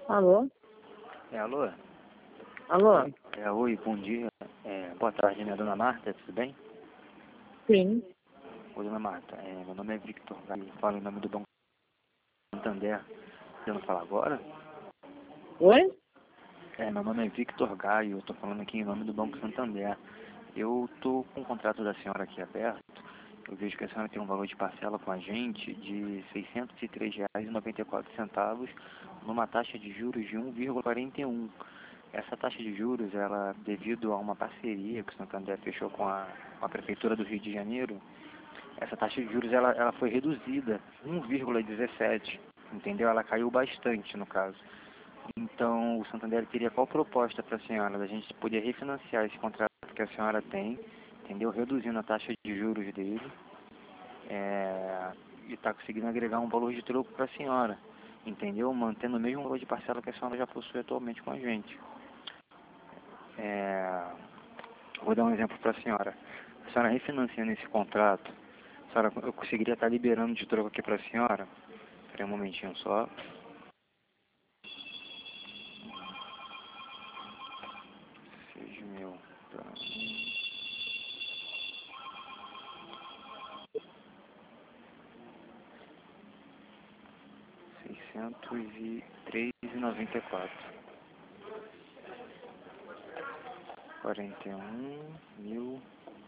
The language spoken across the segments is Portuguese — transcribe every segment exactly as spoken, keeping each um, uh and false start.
Alô? É, alô? Alô? É, oi, bom dia. É, boa tarde, minha dona Marta, tudo bem? Sim. Oi, dona Marta, é, meu nome é Victor, eu falo em nome do Banco Santander. Você não fala agora? Oi? É, meu nome é Victor Gaio, eu estou falando aqui em nome do Banco Santander. Eu estou com o contrato da senhora aqui aberto. Eu vejo que a senhora tem um valor de parcela com a gente de seiscentos e três reais e noventa e quatro centavos numa taxa de juros de um vírgula quarenta e um. Essa taxa de juros, ela, devido a uma parceria que o Santander fechou com a, com a Prefeitura do Rio de Janeiro, essa taxa de juros ela, ela foi reduzida um vírgula dezessete, entendeu? Ela caiu bastante no caso. Então, o Santander teria qual proposta para a senhora? Da gente poder refinanciar esse contrato que a senhora tem, entendeu? Reduzindo a taxa de juros dele, é, e está conseguindo agregar um valor de troco para a senhora, entendeu? Mantendo o mesmo valor de parcela que a senhora já possui atualmente com a gente. É, vou dar um exemplo para a senhora. A senhora refinanciando esse contrato, a senhora, eu conseguiria estar liberando de troco aqui para a senhora? Espera um momentinho só. seis mil para seiscentos e três reais e noventa e quatro. quarenta e um mil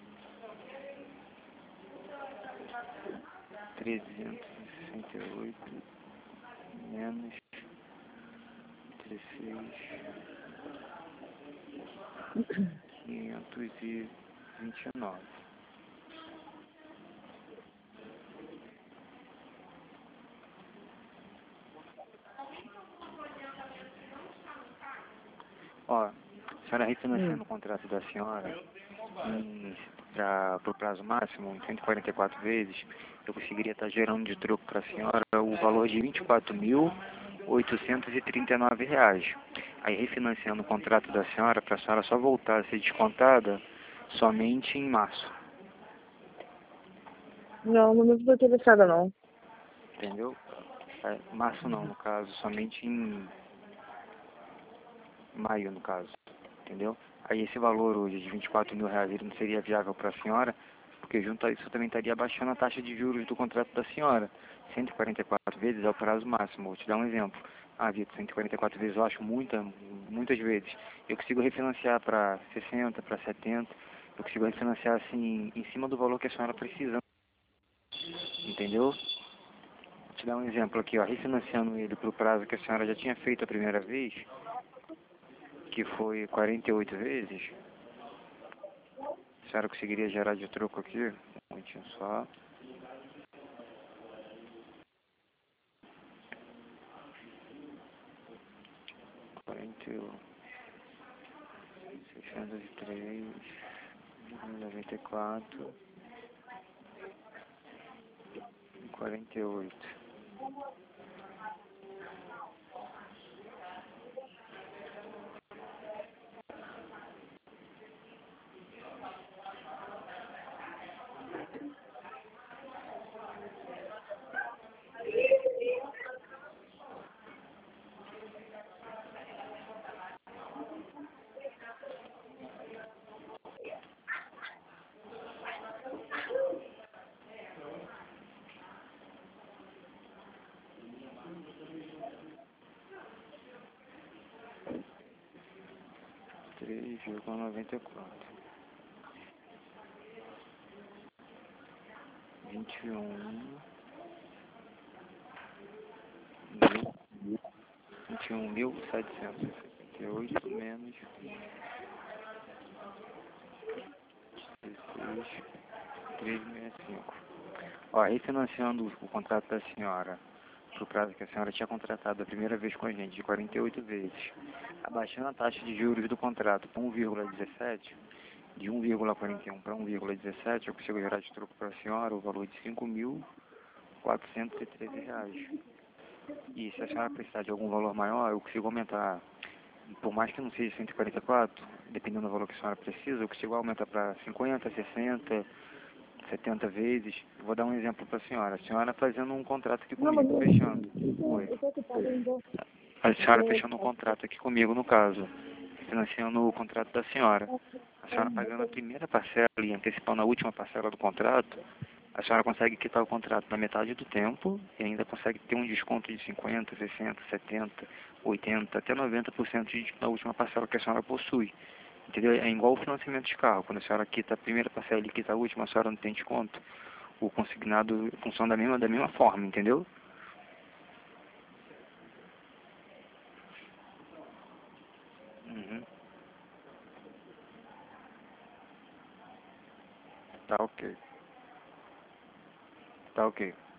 trezentos e sessenta e oito menos dezesseis quinhentos e vinte e nove. Ó, a senhora refinanciando Hum. o contrato da senhora para o prazo máximo, em cento e quarenta e quatro vezes, eu conseguiria estar gerando de troco para a senhora o valor de vinte e quatro mil oitocentos e trinta e nove reais. Aí refinanciando o contrato da senhora, para a senhora só voltar a ser descontada somente em março, Não, não me estou interessada não. entendeu? É, março não, no caso, somente em maio, no caso, entendeu? Aí esse valor hoje de vinte e quatro mil reais ele não seria viável para a senhora, porque junto a isso eu também estaria baixando a taxa de juros do contrato da senhora. cento e quarenta e quatro vezes é o prazo máximo. Vou te dar um exemplo. Ah, Vitor, cento e quarenta e quatro vezes eu acho muita, muitas vezes. Eu consigo refinanciar para sessenta, para setenta. Eu consigo refinanciar assim em cima do valor que a senhora precisa, entendeu? Vou te dar um exemplo aqui, ó, refinanciando ele para o prazo que a senhora já tinha feito a primeira vez, que foi quarenta e oito vezes. A senhora conseguiria gerar de troco aqui? Um momentinho só. quarenta e um, seiscentos e três, noventa e quatro, quarenta e oito. três vírgula noventa e quatro. vinte e um mil, vinte e um mil setecentos e sessenta e oito menos dezesseis, trezentos e sessenta e cinco. Ó, refinanciando o contrato da senhora para o prazo que a senhora tinha contratado a primeira vez com a gente, de quarenta e oito vezes, abaixando a taxa de juros do contrato para um vírgula dezessete, de um vírgula quarenta e um para um vírgula dezessete, eu consigo gerar de troco para a senhora o valor de cinco mil quatrocentos e treze reais. E se a senhora precisar de algum valor maior, eu consigo aumentar, por mais que não seja cento e quarenta e quatro, dependendo do valor que a senhora precisa, eu consigo aumentar para cinquenta, sessenta, setenta vezes. Eu vou dar um exemplo para a senhora. A senhora fazendo um contrato aqui Não, mas comigo, eu, fechando. eu, Oi. eu tô ocupada ainda. A senhora fechando um contrato aqui comigo, no caso, financiando o contrato da senhora. A senhora pagando a primeira parcela e antecipando a última parcela do contrato, a senhora consegue quitar o contrato na metade do tempo e ainda consegue ter um desconto de cinquenta, sessenta, setenta, oitenta, até noventa por cento de, na última parcela que a senhora possui. Entendeu? É igual o financiamento de carro. Quando a senhora quita a primeira parcela e quita a última, a senhora não tem desconto. O consignado funciona da mesma, da mesma forma, entendeu? Uhum. Tá ok. Tá ok.